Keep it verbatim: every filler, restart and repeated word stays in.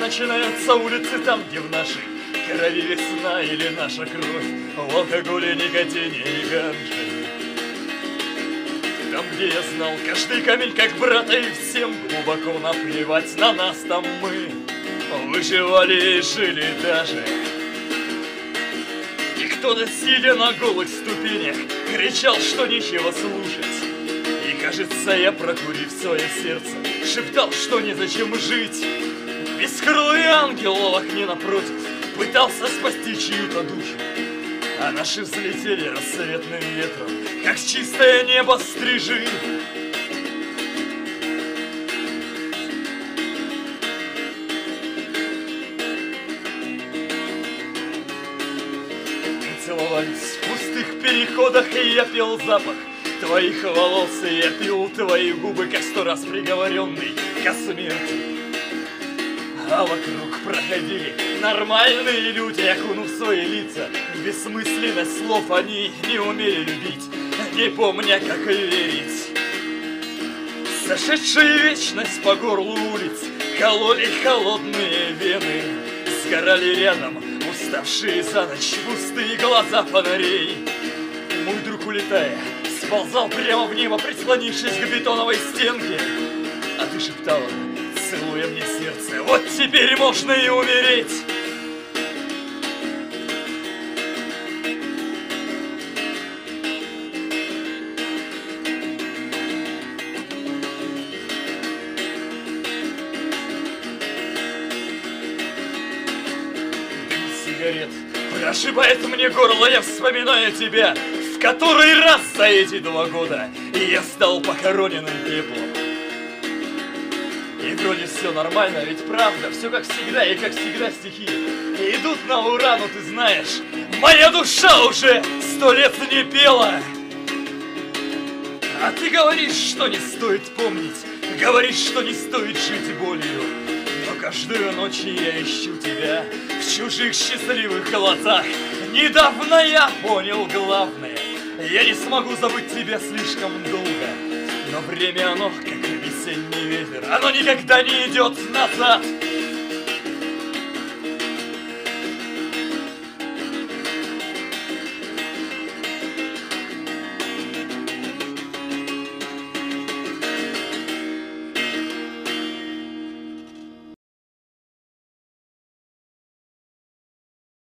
начинаются улицы там, где в нашей крови весна или наша кровь в алкоголе, никотине и ганже. Там, где я знал каждый камень как брата, и всем глубоко наплевать на нас, там мы выживали и жили даже. И кто-то, сидя на голых ступенях, кричал, что нечего слушать. И, кажется, я, прокурив свое сердце, шептал, что незачем жить. Бескрылый ангел в окне напротив пытался спасти чью-то душу, а наши взлетели рассветным ветром, как чистое небо стрижи. Мы целовались в пустых переходах, и я пел запах твоих волос, и я пил твои губы, как сто раз приговоренный ко смерти. А вокруг проходили нормальные люди, окунув свои лица в бессмысленность слов. Они не умели любить, не помня, как верить. Сошедшая вечность по горлу улиц кололи холодные вены. Сгорали рядом уставшие за ночь пустые глаза фонарей. Мой друг, улетая, сползал прямо в небо, прислонившись к бетоновой стенке. А ты шептала, целуя мне сердце: вот теперь можно и умереть. Дым сигарет прошибает мне горло, я вспоминаю тебя в который раз за эти два года, и я стал похороненным пеплом. И вроде все нормально, ведь правда, все как всегда, и как всегда стихи идут на ура, но ты знаешь, моя душа уже сто лет не пела. А ты говоришь, что не стоит помнить, говоришь, что не стоит жить болью. Но каждую ночь я ищу тебя в чужих счастливых глазах. Недавно я понял главное: я не смогу забыть тебя слишком долго. Но время оно, как весенний ветер, оно никогда не идет назад.